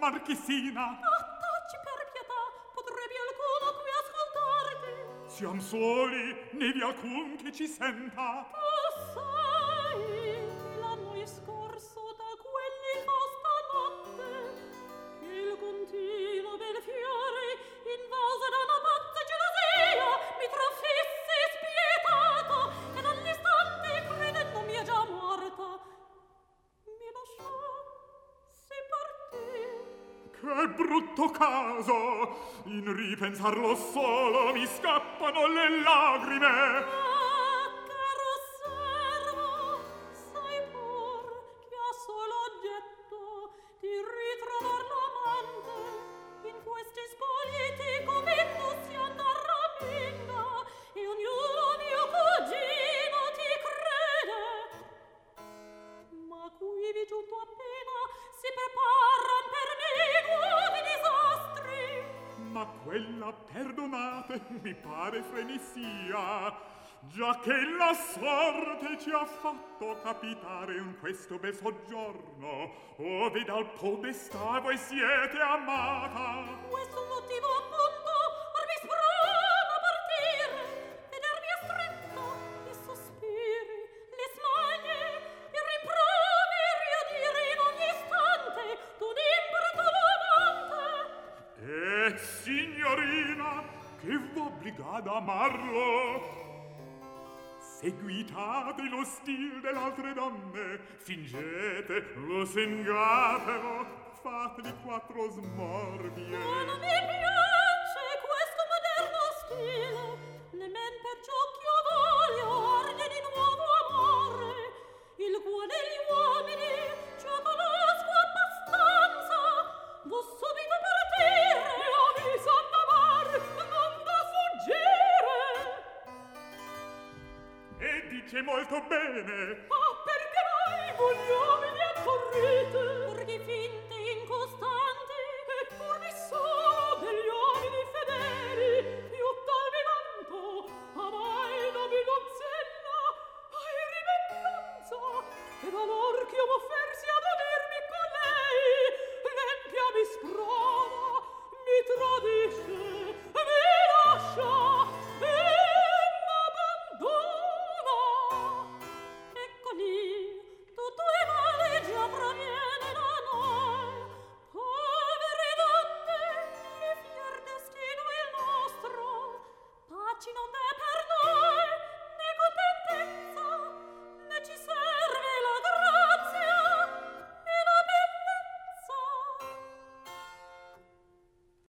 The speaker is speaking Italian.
marchesina. Tacci per pietà, potrebbe alcuno qui ascoltarti. Siam soli, né vi alcun che ci senta. Tu sai l'anno scorso da quelli fosta notte che il continuo bel fiore invaso da una pazza gelosia mi trafisse spietato ed all'istante credendo mia già morta mi lasciò si partì. Che brutto caso! In ripensarlo solo mi scappano le lagrime. Caro servo, sai pur che ha solo oggetto di ritrovar l'amante in questi spoliti come tu si andrà minna e ognuno mio cugino ti crede. Ma qui giunto appena si preparan per me nuovi disastri. Ma quella, perdonate, mi pare frenesia, già che la sorte ci ha fatto capitare in questo bel soggiorno, ove dal podestà voi siete amata. Questo motivo appunto or mi sprona a partire, vedermi stretta, i sospiri, le smanie, i rimproveri a dire in ogni istante d'un impeto amante. Signorina, che v'obbliga ad amarlo? Seguitate lo stil dell'altre donne, fingete, lo sengate, fateli quattro smorbie. Ma non mi piace questo moderno stile, nemen per ciò ch'io voglio arde di nuovo amore, il quale gli uomini già conosco abbastanza, vo subito partire, io mi son d'amar, non da fuggire. E dice molto bene.